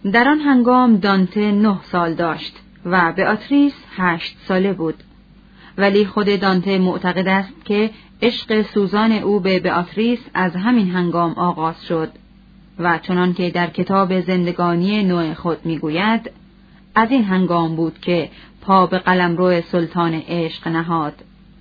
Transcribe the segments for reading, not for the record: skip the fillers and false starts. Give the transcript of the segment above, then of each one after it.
در آن هنگام دانته 9 سال داشت و بئاتریس 8 ساله بود. ولی خود دانته معتقد است که عشق سوزان او به بئاتریس از همین هنگام آغاز شد و چنان که در کتاب زندگانی نو خود میگوید، از این هنگام بود که پا به قلمرو سلطان عشق نهاد.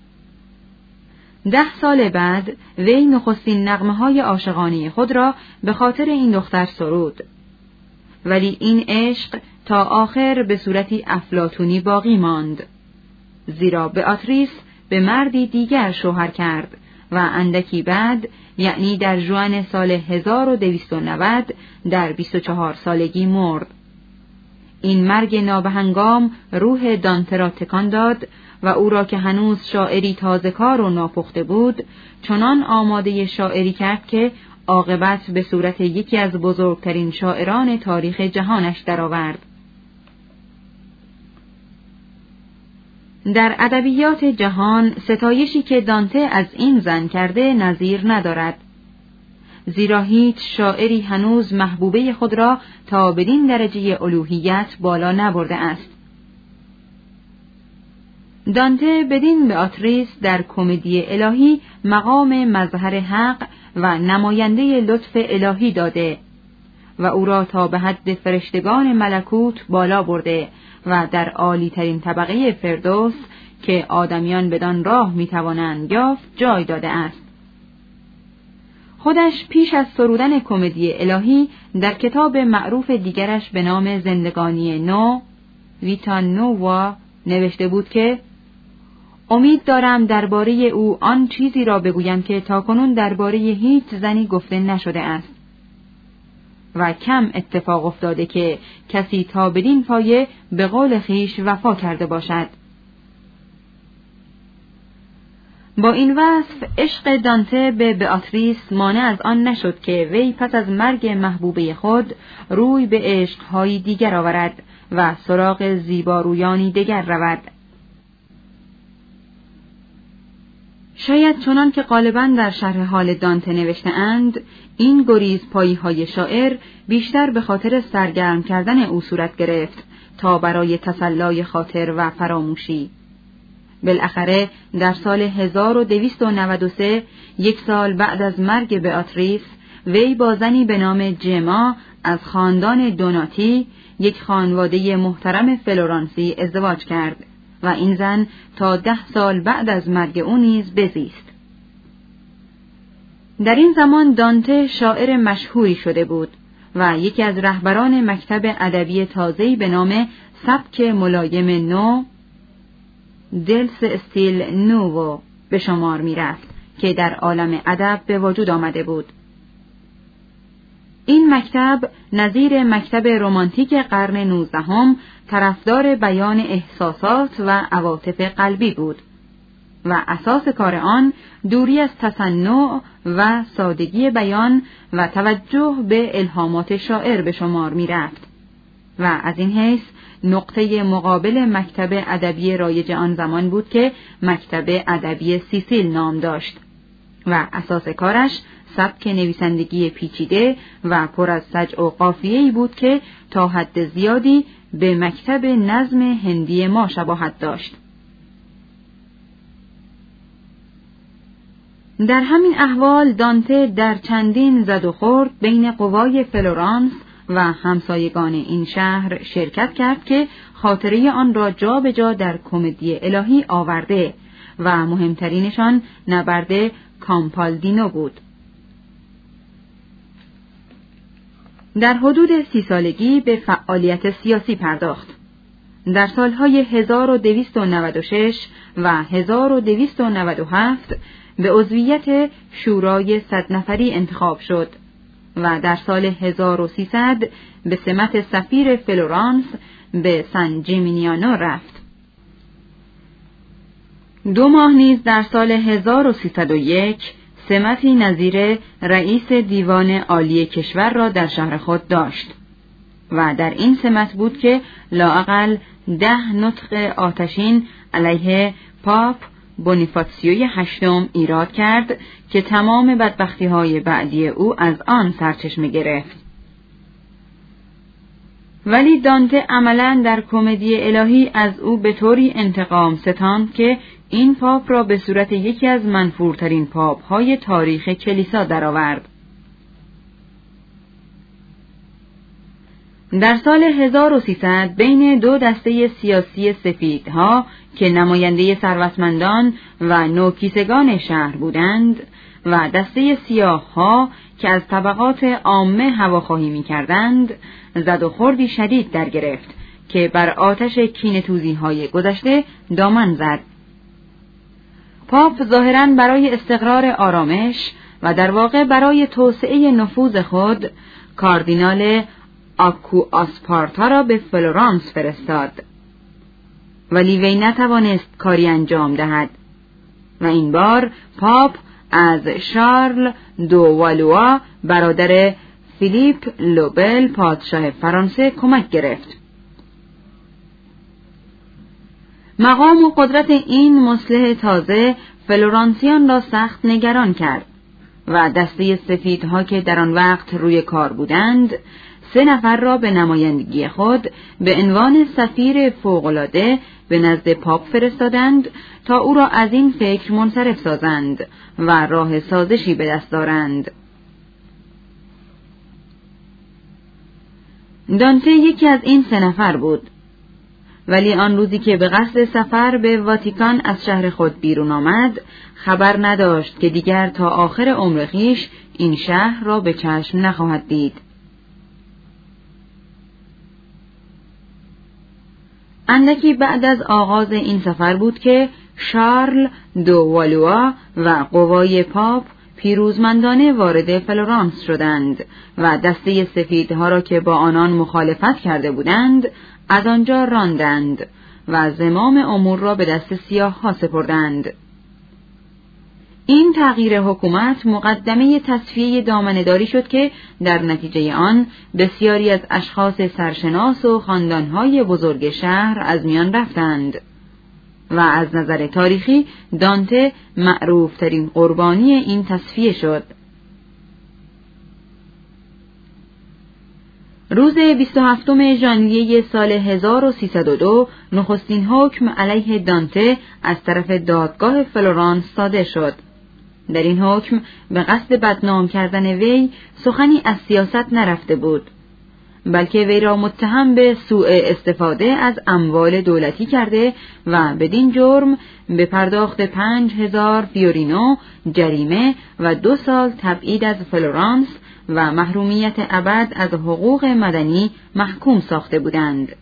10 سال بعد وی نخستین نغمه‌های عاشقانه خود را به خاطر این دختر سرود. ولی این عشق تا آخر به صورتی افلاطونی باقی ماند، زیرا بئاتریس به مردی دیگر شوهر کرد و اندکی بعد، یعنی در ژوئن سال 1290 در 24 سالگی مرد. این مرگ نابهنگام روح دانته را تکان داد و او را که هنوز شاعری تازه‌کار و ناپخته بود، چنان آماده شاعری کرد که عاقبت به صورت یکی از بزرگترین شاعران تاریخ جهانش درآورد. در ادبیات جهان ستایشی که دانته از این زن کرده نظیر ندارد، زیرا هیچ شاعری هنوز محبوبه خود را تا بدین درجه الوهیت بالا نبرده است. دانته بدین بئاتریس در کمدی الهی مقام مظهر حق و نماینده لطف الهی داده و او را تا به حد فرشتگان ملکوت بالا برده و در عالی ترین طبقه فردوس که آدمیان بدان راه می توانند یافت جای داده است. خودش پیش از سرودن کمدی الهی در کتاب معروف دیگرش به نام زندگانی نو، ویتا نووا، نوشته بود که امید دارم درباره او آن چیزی را بگویم که تاکنون درباره هیچ زنی گفته نشده است و کم اتفاق افتاده که کسی تا بدین پایه به قول خویش وفا کرده باشد. با این وصف عشق دانته به بئاتریس مانع از آن نشد که وی پس از مرگ محبوبه خود روی به عشق‌های دیگر آورد و سراغ زیبارویانی دیگر رود. شاید چنان که غالباً در شرح حال دانته نوشته اند، این گریز پایی‌های شاعر بیشتر به خاطر سرگرم کردن او صورت گرفت تا برای تسلای خاطر و فراموشی. بالاخره در سال 1293، 1 سال بعد از مرگ بئاتریس، وی با زنی به نام جما از خاندان دوناتی، یک خانواده محترم فلورانسی، ازدواج کرد و این زن تا 10 سال بعد از مرگ او نیز بزیست. در این زمان دانته شاعر مشهوری شده بود و یکی از رهبران مکتب ادبی تازه‌ای به نام سبک ملایم نو، دلس استیل نوو، به شمار می رفت که در عالم ادب به وجود آمده بود. این مکتب نظیر مکتب رمانتیک قرن 19 طرفدار بیان احساسات و عواطف قلبی بود و اساس کار آن دوری از تصنع و سادگی بیان و توجه به الهامات شاعر به شمار می رفت و از این حیث نقطه مقابل مکتب ادبی رایج آن زمان بود که مکتب ادبی سیسیل نام داشت و اساس کارش سبک نویسندگی پیچیده و پر از سجع و قافیه‌ای بود که تا حد زیادی به مکتب نظم هندی ما شباهت داشت. در همین احوال دانته در چندین زد و خورد بین قوای فلورانس و همسایگان این شهر شرکت کرد که خاطره آن را جا به جا در کمدی الهی آورده و مهمترینشان نبرد کامپالدینو بود. در حدود 30 سالگی به فعالیت سیاسی پرداخت. در سالهای 1296 و 1297 به عضویت شورای 100 نفری انتخاب شد و در سال 1300 به سمت سفیر فلورانس به سن جیمینیانو رفت. 2 ماه نیز در سال 1301 سمتی نظیر رئیس دیوان عالی کشور را در شهر خود داشت و در این سمت بود که لااقل 10 نطق آتشین علیه پاپ بونیفاتسیوی 8 ایراد کرد که تمام بدبختی‌های بعدی او از آن سرچشمه گرفت. ولی دانته عملاً در کمدی الهی از او به طوری انتقام ستاند که این پاپ را به صورت یکی از منفورترین پاپ‌های تاریخ کلیسا درآورد. در سال 1300 بین دو دسته سیاسی سفیدها که نماینده ثروتمندان و نوکیسگان شهر بودند و دسته سیاه‌ها که از طبقات عامه هواخواهی می‌کردند، زد و خوردی شدید در گرفت که بر آتش کینه‌توزی‌های گذشته دامن زد. پاپ ظاهراً برای استقرار آرامش و در واقع برای توسعه نفوذ خود کاردینال آکو آسپارتا را به فلورانس فرستاد، ولی وی نتوانست کاری انجام دهد و این بار پاپ از شارل دو والوا برادر فیلیپ لوبل پادشاه فرانسه کمک گرفت. مقام و قدرت این مصلح تازه فلورانسیان را سخت نگران کرد و دسته سفیدها که در آن وقت روی کار بودند 3 نفر را به نمایندگی خود به عنوان سفیر فوق‌العاده به نزد پاپ فرستادند تا او را از این فکر منصرف سازند و راه سازشی به دست دارند. دانته یکی از این 3 نفر بود، ولی آن روزی که به قصد سفر به واتیکان از شهر خود بیرون آمد، خبر نداشت که دیگر تا آخر عمر خویش این شهر را به چشم نخواهد دید. اندکی بعد از آغاز این سفر بود که شارل دو والوا و قوای پاپ پیروزمندانه وارد فلورانس شدند و دسته سفیدها را که با آنان مخالفت کرده بودند از آنجا راندند و زمام امور را به دست سیاه‌ها سپردند. این تغییر حکومت مقدمه تصفیه دامنه‌داری شد که در نتیجه آن بسیاری از اشخاص سرشناس و خاندان‌های بزرگ شهر از میان رفتند و از نظر تاریخی دانته معروف‌ترین قربانی این تصفیه شد. روز 27 ژانویه سال 1302 نخستین حکم علیه دانته از طرف دادگاه فلورانس صادر شد. در این حکم به قصد بدنام کردن وی سخنی از سیاست نرفته بود، بلکه وی را متهم به سوء استفاده از اموال دولتی کرده و بدین جرم به پرداخت 5000 فیورینو جریمه و 2 سال تبعید از فلورانس و محرومیت ابد از حقوق مدنی محکوم ساخته بودند.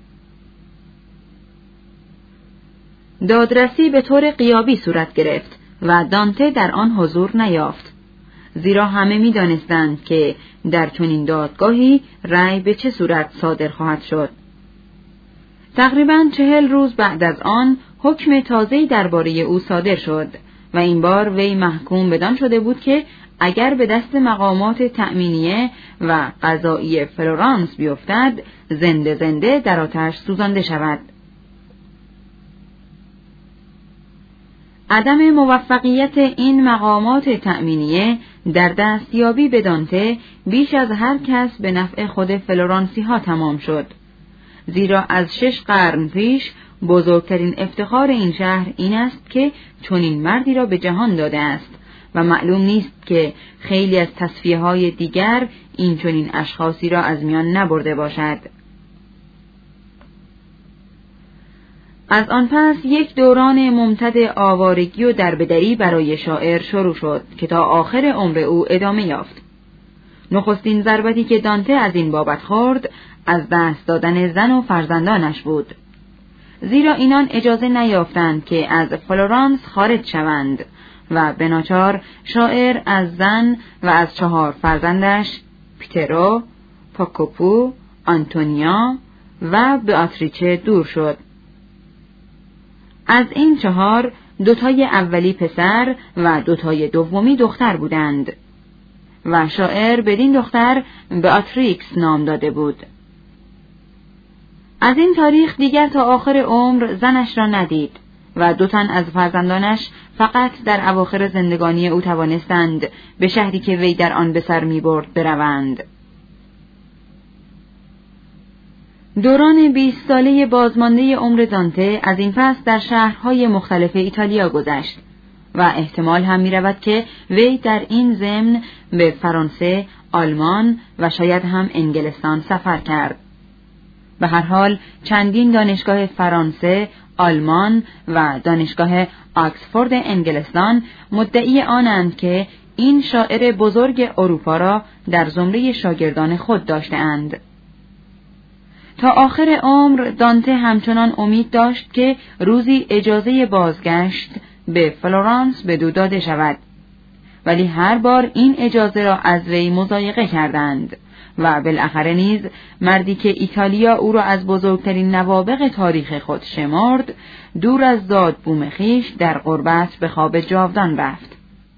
دادرسی به طور غیابی صورت گرفت و دانته در آن حضور نیافت، زیرا همه می‌دانستند که در چنین دادگاهی رأی به چه صورت صادر خواهد شد. تقریباً 40 روز بعد از آن حکم تازه‌ای درباره او صادر شد و این بار وی محکوم بدان شده بود که اگر به دست مقامات تأمینیه و قضایی فلورانس بیفتد، زنده زنده در آتش سوزانده شود. عدم موفقیت این مقامات تأمینیه در دستیابی به دانته بیش از هر کس به نفع خود فلورانسی ها تمام شد، زیرا از 6 قرن پیش بزرگترین افتخار این شهر این است که چنین مردی را به جهان داده است و معلوم نیست که خیلی از تصفیه‌های دیگر این چنین اشخاصی را از میان نبرده باشد. از آن پس یک دوران ممتد آوارگی و دربدری برای شاعر شروع شد که تا آخر عمر او ادامه یافت. نخستین ضربتی که دانته از این بابت خورد از دست دادن زن و فرزندانش بود، زیرا اینان اجازه نیافتند که از فلورانس خارج شوند و به ناچار شاعر از زن و از 4 فرزندش پیترو، پاکوپو، آنتونیا و بیاتریچه دور شد. از این 4 2 اولی پسر و 2 دومی دختر بودند و شاعر بدین دختر بیاتریکس نام داده بود. از این تاریخ دیگر تا آخر عمر زنش را ندید و 2 تن از فرزندانش فقط در اواخر زندگانی او توانستند به شهری که وی در آن به سر می برد بروند. دوران 20 ساله بازمانده عمر دانته از این پس در شهرهای مختلف ایتالیا گذشت و احتمال هم می رود که وی در این ضمن به فرانسه، آلمان و شاید هم انگلستان سفر کرد. به هر حال چندین دانشگاه فرانسه، آلمان و دانشگاه آکسفورد انگلستان مدعی آنند که این شاعر بزرگ اروپا را در زمره شاگردان خود داشته‌اند. تا آخر عمر دانته همچنان امید داشت که روزی اجازه بازگشت به فلورانس به دو داده شود، ولی هر بار این اجازه را از وی مضایقه کردند و بالاخره نیز مردی که ایتالیا او را از بزرگترین نوابغ تاریخ خود شمرد، دور از زاد بوم خویش در غربت به خواب جاودان رفت.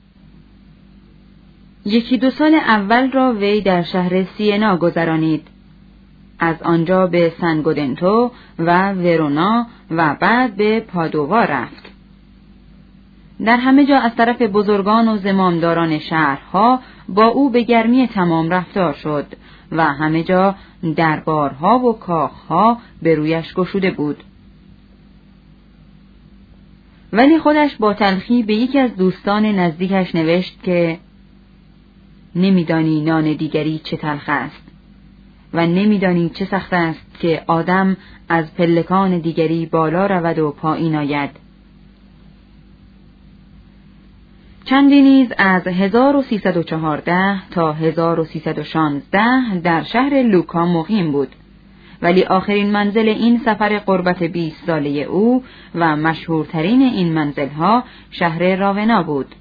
1-2 سال اول را وی در شهر سینا گذرانید. از آنجا به سنگودنتو و ورونا و بعد به پادووا رفت. در همه جا از طرف بزرگان و زمامداران شهرها با او به گرمی تمام رفتار شد و همه جا دربارها و کاخها به رویش گشوده بود. ولی خودش با تلخی به یکی از دوستان نزدیکش نوشت که نمیدانی نان دیگری چه تلخ است و نمیدانی چه سخت است که آدم از پلکان دیگری بالا رود و پایین آید. چندی نیز از 1314 تا 1316 در شهر لوکا مقیم بود، ولی آخرین منزل این سفر غربت 20 ساله او و مشهورترین این منزلها شهر راونا بود.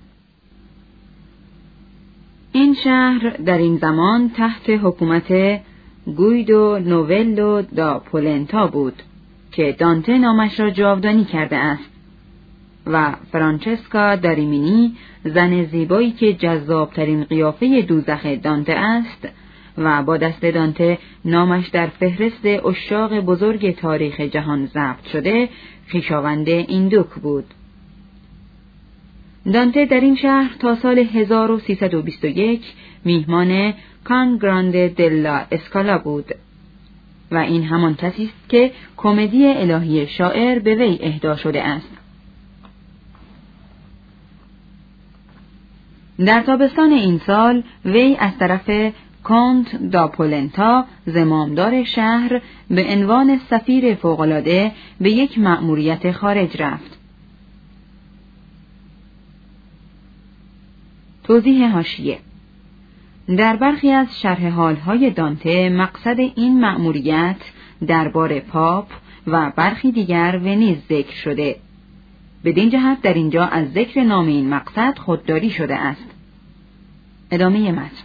این شهر در این زمان تحت حکومت گویدو نوولو دا پولنتا بود که دانته نامش را جاودانی کرده است و فرانچسکا داریمینی، زن زیبایی که جذابترین قیافه دوزخ دانته است و با دست دانته نامش در فهرست عشاق بزرگ تاریخ جهان ضبط شده، خویشاوند این دوک بود. دانته در این شهر تا سال 1321 میهمان کان گراند دلا اسکالا بود و این همان کسی است که کمدی الهی شاعر به وی اهدا شده است. در تابستان این سال وی از طرف کانت دا پولنتا زمامدار شهر به عنوان سفیر فوق‌العاده به یک مأموریت خارج رفت. توضیح حاشیه: در برخی از شرح حال‌های دانته مقصد این مأموریت دربار پاپ و برخی دیگر ونیز ذکر شده. بدین جهت در اینجا از ذکر نام این مقصد خودداری شده است. ادامه متن.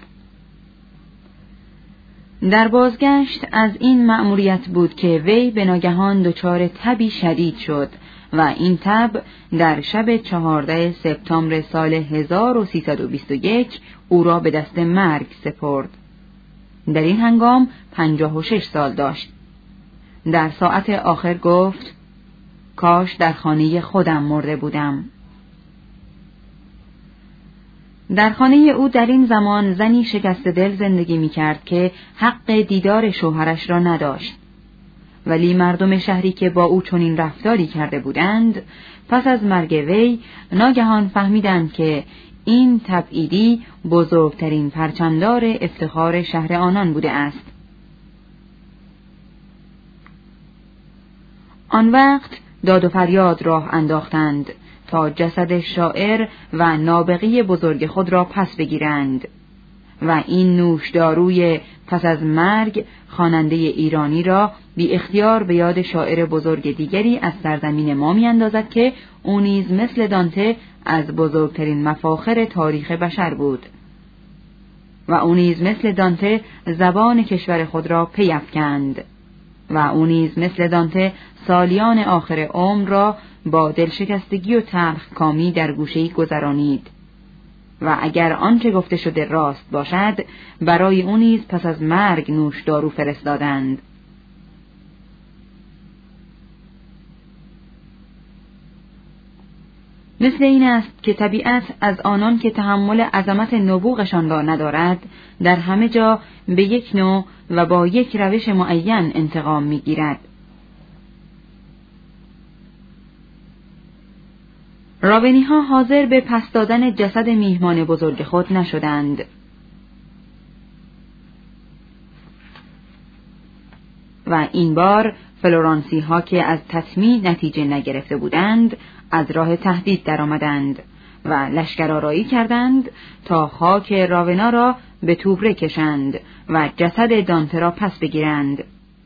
در بازگشت از این مأموریت بود که وی به ناگهان دچار تبی شدید شد و این تب در شب 14 سپتامبر سال 1321 او را به دست مرگ سپرد. در این هنگام 56 سال داشت. در ساعت آخر گفت: کاش در خانه خودم مرده بودم. در خانه او در این زمان زنی شکست دل زندگی می کرد که حق دیدار شوهرش را نداشت، ولی مردم شهری که با او چنین رفتاری کرده بودند پس از مرگ وی ناگهان فهمیدند که این تبعیدی بزرگترین پرچمدار افتخار شهر آنان بوده است. آن وقت داد و فریاد راه انداختند تا جسد شاعر و نابغی بزرگ خود را پس بگیرند و این نوشداروی پس از مرگ خواننده ایرانی را بی اختیار به یاد شاعر بزرگ دیگری از سرزمین ما می اندازد که او نیز مثل دانته از بزرگترین مفاخر تاریخ بشر بود و او نیز مثل دانته زبان کشور خود را پی افکند و او نیز مثل دانته سالیان آخر عمر را با دلشکستگی و تلخ کامی در گوشه‌ای گذرانید و اگر آنچه گفته شده راست باشد برای او نیز پس از مرگ نوشدارو فرستادند. مثل این است که طبیعت از آنان که تحمل عظمت نبوغشان را ندارد در همه جا به یک نوع و با یک روش معین انتقام می‌گیرد. راونی‌ها حاضر به پس دادن جسد میهمان بزرگ خود نشدند. و این بار فلورانسی‌ها که از تطمیع نتیجه نگرفته بودند از راه تهدید درآمدند و لشکرآرایی کردند تا خاک راونا را به توبره کشند و جسد دانته را پس بگیرند.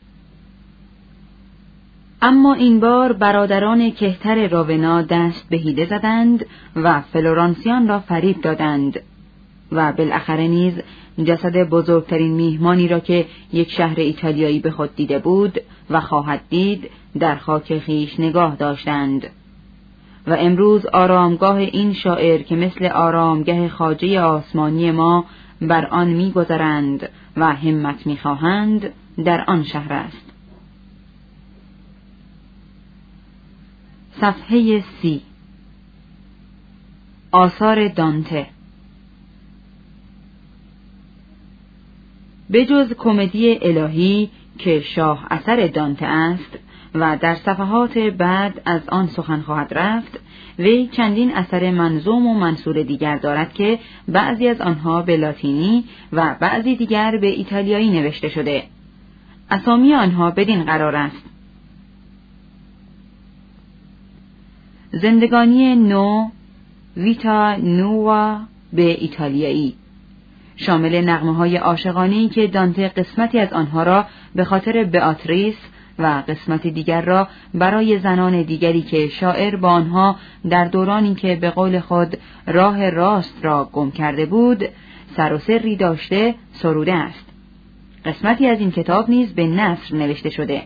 اما این بار برادران کهتر راونا دست به حیله زدند و فلورانسیان را فریب دادند و بالاخره نیز جسد بزرگترین میهمانی را که یک شهر ایتالیایی به خود دیده بود و خواهد دید در خاک خویش نگاه داشتند. و امروز آرامگاه این شاعر که مثل آرامگاه خواجه آسمانی ما بر آن می‌گذرند و همت می‌خواهند در آن شهر است. صفحه 30. آثار دانته. بجز کمدی الهی که شاه اثر دانته است و در صفحات بعد از آن سخن خواهد رفت، وی چندین اثر منظوم و منثور دیگر دارد که بعضی از آنها به لاتینی و بعضی دیگر به ایتالیایی نوشته شده. اسامی آنها بدین قرار است: زندگانی نو، ویتا نووا به ایتالیایی، شامل نغمه‌های عاشقانه‌ای که دانته قسمتی از آنها را به خاطر بئاتریس و قسمت دیگر را برای زنان دیگری که شاعر با آنها در دورانی که به قول خود راه راست را گم کرده بود سر و سری داشته سروده است. قسمتی از این کتاب نیز به نثر نوشته شده.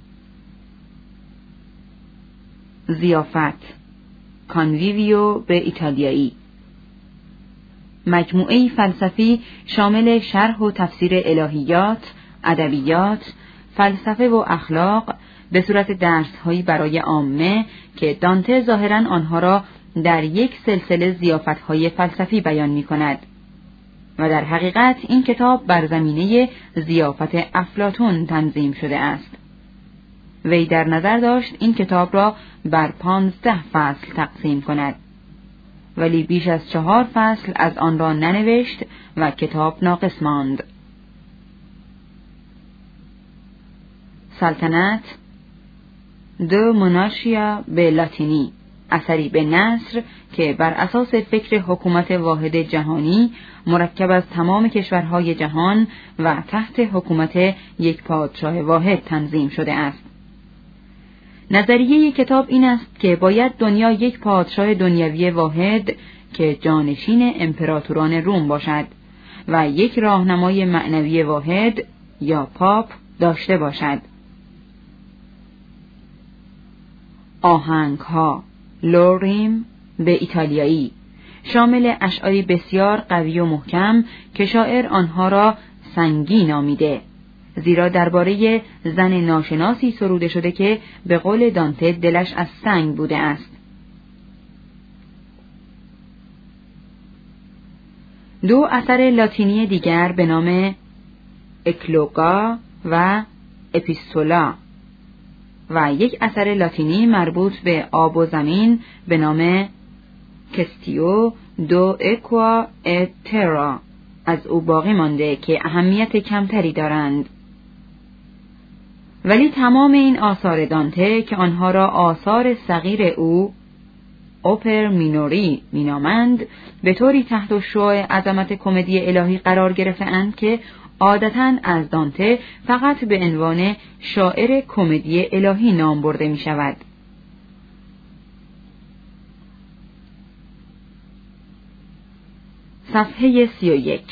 ضیافت، کانویویو به ایتالیایی، مجموعه‌ای فلسفی شامل شرح و تفسیر الهیات، ادبیات، فلسفه و اخلاق به صورت درس‌هایی برای عامه که دانته ظاهراً آنها را در یک سلسله ضیافت‌های فلسفی بیان می‌کند و در حقیقت این کتاب بر زمینه ضیافت افلاطون تنظیم شده است. وی در نظر داشت این کتاب را بر 15 فصل تقسیم کند، ولی بیش از 4 فصل از آن را ننوشت و کتاب ناقص ماند. سلطنت، دو مونارشیا به لاتینی، اثری به نثر که بر اساس فکر حکومت واحد جهانی مرکب از تمام کشورهای جهان و تحت حکومت یک پادشاه واحد تنظیم شده است. نظریه کتاب این است که باید دنیا یک پادشاه دنیوی واحد که جانشین امپراتوران روم باشد و یک راهنمای معنوی واحد یا پاپ داشته باشد. آهنگ‌ها، لوریم به ایتالیایی، شامل اشعاری بسیار قوی و محکم که شاعر آنها را سنگی نامیده، زیرا درباره زن ناشناسی سروده شده که به قول دانته دلش از سنگ بوده است. 2 اثر لاتینی دیگر به نام اکلوگا و اپیستولا و یک اثر لاتینی مربوط به آب و زمین به نام کستیو دو اکوا ات ترا از او باقی مانده که اهمیت کمتری دارند. ولی تمام این آثار دانته که آنها را آثار صغیر او اوپر مینوری مینامند به طوری تحت شعاع عظمت کمدی الهی قرار گرفته‌اند که عادتاً از دانته فقط به عنوان شاعر کمدی الهی نام برده می شود. صفحه 31.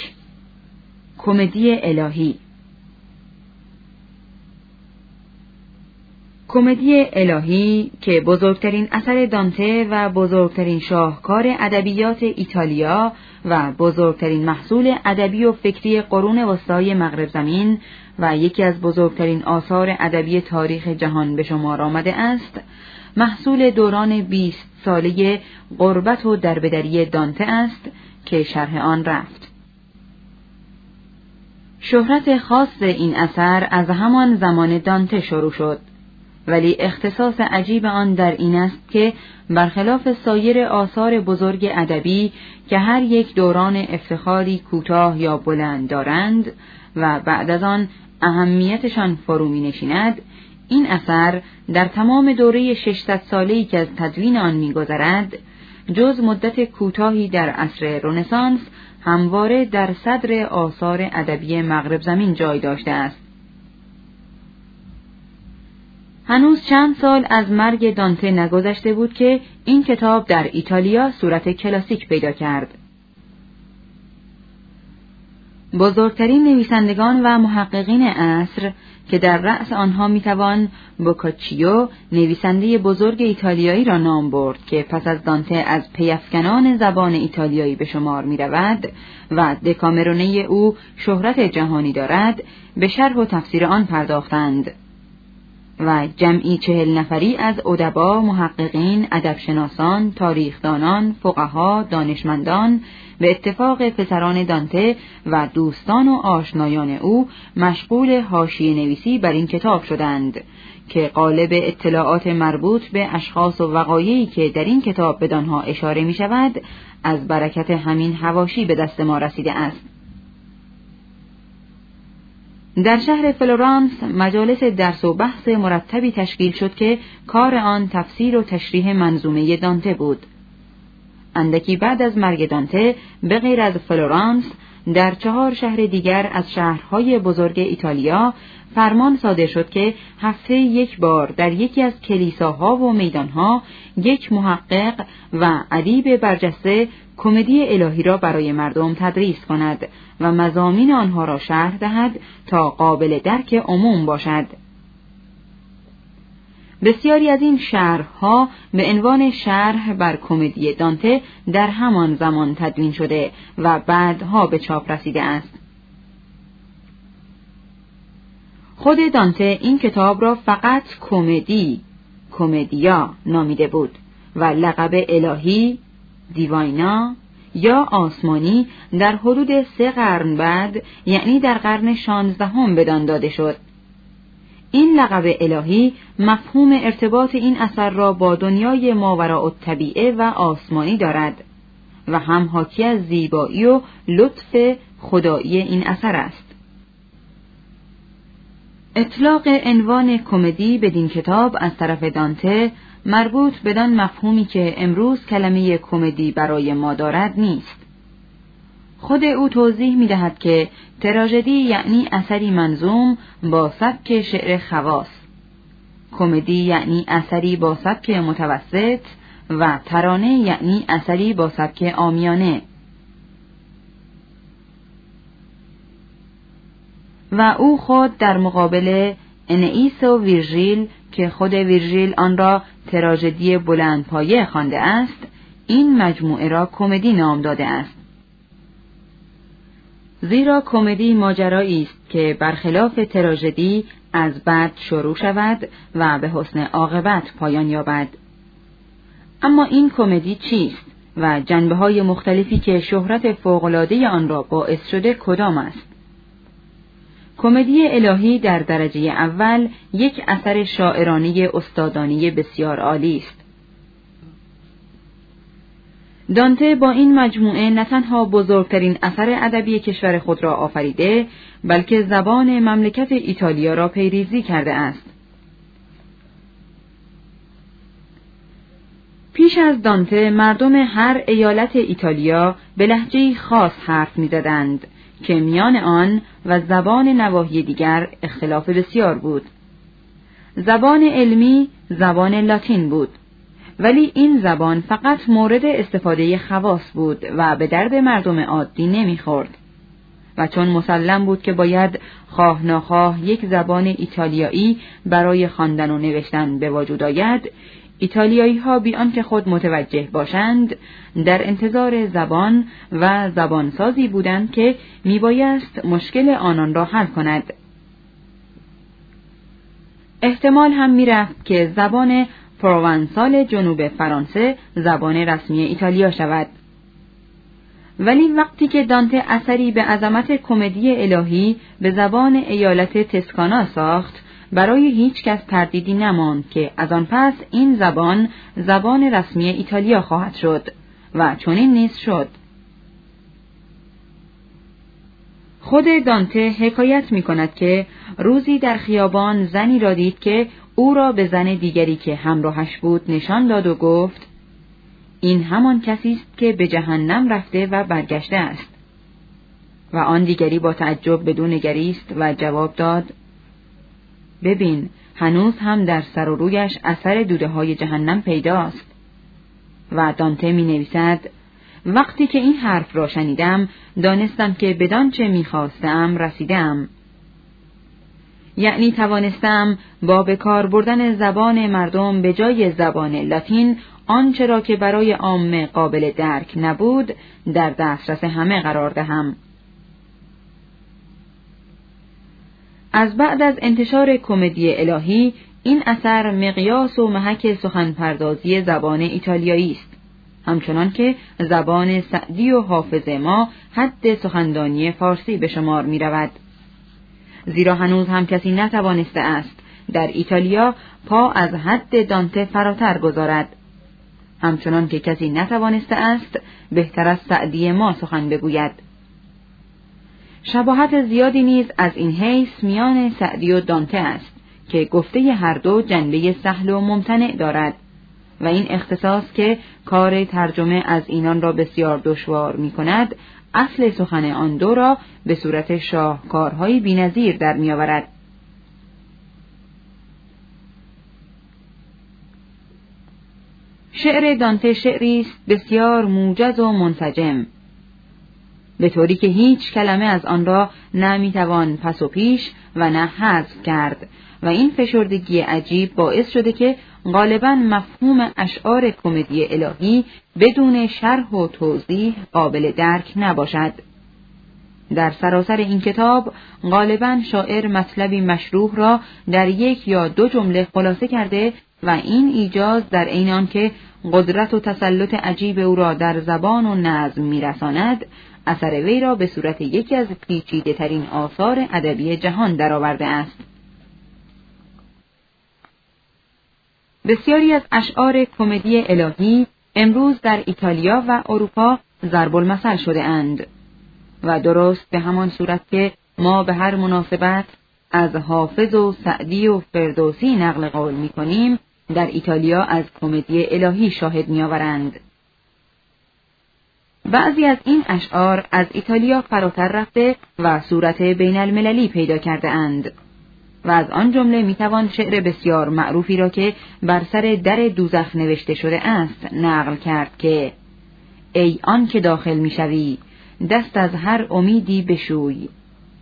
کمدی الهی. کمدی الهی که بزرگترین اثر دانته و بزرگترین شاهکار ادبیات ایتالیا و بزرگترین محصول ادبی و فکری قرون وسطای مغرب زمین و یکی از بزرگترین آثار ادبی تاریخ جهان به شمار آمده است، محصول دوران 20 ساله غربت و دربدری دانته است که شرح آن رفت. شهرت خاص این اثر از همان زمان دانته شروع شد، ولی اختصاص عجیب آن در این است که برخلاف سایر آثار بزرگ ادبی که هر یک دوران افتخاری کوتاه یا بلند دارند و بعد از آن اهمیتشان فرو می‌نشیند، این اثر در تمام دوره 600 ساله‌ای که از تدوین آن می‌گذرد، جز مدت کوتاهی در عصر رنسانس، همواره در صدر آثار ادبی مغرب زمین جای داشته است. هنوز چند سال از مرگ دانته نگذشته بود که این کتاب در ایتالیا صورت کلاسیک پیدا کرد. بزرگترین نویسندگان و محققین عصر که در رأس آنها میتوان بوکاچیو، نویسنده بزرگ ایتالیایی را نام برد که پس از دانته از پیافکنان زبان ایتالیایی به شمار میرود و دکامرونه او شهرت جهانی دارد، به شرح و تفسیر آن پرداختند و جمعی 40 نفری از ادبا، محققین، ادبشناسان، تاریخدانان، فقها، دانشمندان به اتفاق پسران دانته و دوستان و آشنایان او مشغول حاشیه نویسی بر این کتاب شدند که قالب اطلاعات مربوط به اشخاص و وقایعی که در این کتاب بدانها اشاره می شود از برکت همین حواشی به دست ما رسیده است. در شهر فلورانس مجالس درس و بحث مرتبی تشکیل شد که کار آن تفسیر و تشریح منظومه دانته بود. اندکی بعد از مرگ دانته، به غیر از فلورانس، در 4 شهر دیگر از شهرهای بزرگ ایتالیا فرمان صادر شد که هفته یک بار در یکی از کلیساها و میدانها یک محقق و ادیب برجسته کمدی الهی را برای مردم تدریس کند و مضامین آنها را شرح دهد تا قابل درک عموم باشد. بسیاری از این شرح‌ها به عنوان شرح بر کمدی دانته در همان زمان تدوین شده و بعدها به چاپ رسیده است. خود دانته این کتاب را فقط کمدیا نامیده بود و لقب الهی، دیواینا یا آسمانی در حدود 3 قرن بعد، یعنی در قرن 16 بدان داده شد. این لقب الهی مفهوم ارتباط این اثر را با دنیای ماوراء الطبیعه و آسمانی دارد و هم حاکی از زیبایی و لطف خدایی این اثر است. اطلاق عنوان کمدی بدین کتاب از طرف دانته مربوط بدان مفهومی که امروز کلمه کمدی برای ما دارد نیست. خود او توضیح می‌دهد که تراژدی یعنی اثری منظوم با سبک شعر خواص، کمدی یعنی اثری با سبک متوسط و ترانه یعنی اثری با سبک عامیانه. و او خود در مقابل انئیس و ویرژیل که خود ویرژیل آن را تراژدی بلندپایه خوانده است، این مجموعه را کمدی نام داده است. زیرا کمدی ماجرایی است که برخلاف تراژدی از بد شروع شود و به حسن عاقبت پایان یابد. اما این کمدی چیست و جنبه‌های مختلفی که شهرت فوق‌العاده آن را باعث شده کدام است؟ کمدی الهی در درجه اول یک اثر شاعرانه استادانه بسیار عالی است. دانته با این مجموعه نه تنها بزرگترین اثر ادبی کشور خود را آفریده، بلکه زبان مملکت ایتالیا را پیریزی کرده است. پیش از دانته مردم هر ایالت ایتالیا به لهجه‌ای خاص حرف می‌زدند که میان آن و زبان نواحی دیگر اختلاف بسیار بود. زبان علمی زبان لاتین بود، ولی این زبان فقط مورد استفاده خواص بود و به درد مردم عادی نمیخورد و چون مسلم بود که باید خواه ناخواه یک زبان ایتالیایی برای خواندن و نوشتن به وجود آید، ایتالیایی‌ها بی آنکه خود متوجه باشند در انتظار زبان و زبانسازی بودند که میبایست مشکل آنان را حل کند. احتمال هم میرفت که زبان پروانسال جنوب فرانسه زبان رسمی ایتالیا شود. ولی وقتی که دانته اثری به عظمت کمدی الهی به زبان ایالت تسکانا ساخت، برای هیچ کس تردیدی نماند که از آن پس این زبان رسمی ایتالیا خواهد شد و چنین نیز شد. خود دانته حکایت می کند که روزی در خیابان زنی را دید که او را به زن دیگری که همراهش بود نشان داد و گفت: این همان کسی است که به جهنم رفته و برگشته است. و آن دیگری با تعجب بدو نگریست و جواب داد: ببین، هنوز هم در سر و رویش اثر دوده های جهنم پیداست. و دانته می نویسد: وقتی که این حرف را شنیدم دانستم که بدان چه می خواستم رسیدم. یعنی توانستم با به کار بردن زبان مردم به جای زبان لاتین آنچه را که برای عامه قابل درک نبود در دسترس همه قرار دهم. از بعد از انتشار کمدی الهی این اثر مقیاس و محک سخنپردازی زبان ایتالیایی است، همچنان که زبان سعدی و حافظ ما حد سخندانی فارسی به شمار می رود. زیرا هنوز هم کسی نتوانسته است در ایتالیا پا از حد دانته فراتر گذارد، همچنان که کسی نتوانسته است بهتر از سعدی ما سخن بگوید. شباهت زیادی نیز از این حیث میان سعدی و دانته است که گفته هر دو جنبه سهل و ممتنع دارد و این اختصاص که کار ترجمه از اینان را بسیار دشوار می کند، اصل سخن آن دو را به صورت شاهکارهای بی‌نظیر در می آورد. شعر دانته شعری است بسیار موجز و منسجم، به طوری که هیچ کلمه از آن را نه میتوان پس و پیش و نه حذف کرد و این فشردگی عجیب باعث شده که غالباً مفهوم اشعار کمدی الهی بدون شرح و توضیح قابل درک نباشد. در سراسر این کتاب غالباً شاعر مطلبی مشروح را در یک یا دو جمله خلاصه کرده و این ایجاز در عین آنکه قدرت و تسلط عجیب او را در زبان و نظم میرساند، اثر وی را به صورت یکی از پیچیده‌ترین آثار ادبی جهان درآورده است. بسیاری از اشعار کمدی الهی امروز در ایتالیا و اروپا ضرب المثل شده اند و درست به همان صورت که ما به هر مناسبت از حافظ و سعدی و فردوسی نقل قول می کنیم، در ایتالیا از کمدی الهی شاهد می آورند. بعضی از این اشعار از ایتالیا فراتر رفته و صورت بین المللی پیدا کرده اند و از آن جمله می توان شعر بسیار معروفی را که بر سر در دوزخ نوشته شده است نقل کرد که: ای آن که داخل می شوی، دست از هر امیدی بشوی.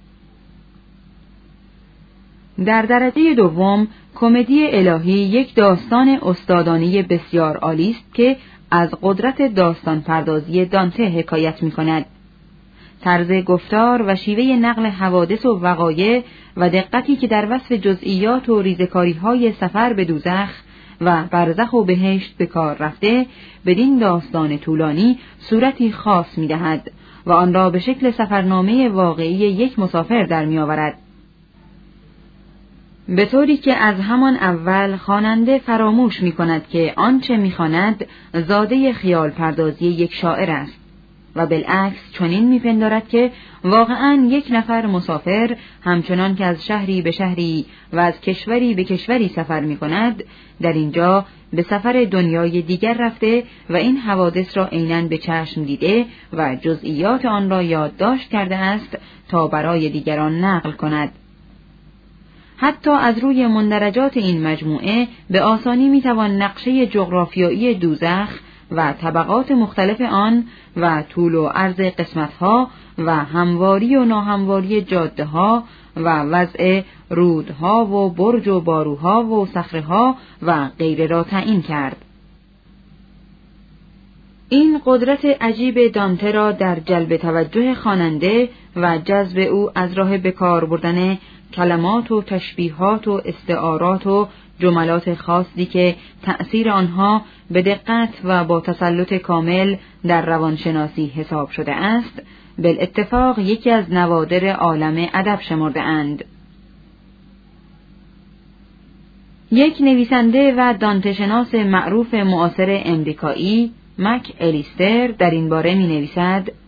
در درجه دوم، کمدی الهی یک داستان استادانه بسیار عالی است که از قدرت داستان پردازی دانته حکایت می کند. طرز گفتار و شیوه نقل حوادث و وقایع و دقتی که در وصف جزئیات و ریزکاری‌های سفر به دوزخ و برزخ و بهشت به کار رفته، بدین داستان طولانی صورتی خاص می دهد و آن را به شکل سفرنامه واقعی یک مسافر در می آورد، به طوری که از همان اول خواننده فراموش می کند که آنچه می خواند زاده خیال پردازی یک شاعر است و بالعکس چنین می پندارد که واقعاً یک نفر مسافر همچنان که از شهری به شهری و از کشوری به کشوری سفر می کند، در اینجا به سفر دنیای دیگر رفته و این حوادث را عیناً به چشم دیده و جزئیات آن را یادداشت کرده است تا برای دیگران نقل کند. حتی از روی مندرجات این مجموعه به آسانی میتوان نقشه جغرافیایی دوزخ و طبقات مختلف آن و طول و عرض قسمتها و همواری و ناهمواری جاده‌ها و وضع رودها و برج و باروها و صخره‌ها و غیره را تعیین کرد. این قدرت عجیب دانته را در جلب توجه خواننده و جذب او از راه به کار بردن کلمات و تشبیهات و استعارات و جملات خاصی که تأثیر آنها به دقت و با تسلط کامل در روانشناسی حساب شده است، بالاتفاق یکی از نوادر عالم ادب شمرده اند. یک نویسنده و دانته‌شناس معروف معاصر امریکایی، مک الیستر، در این باره می نویسد: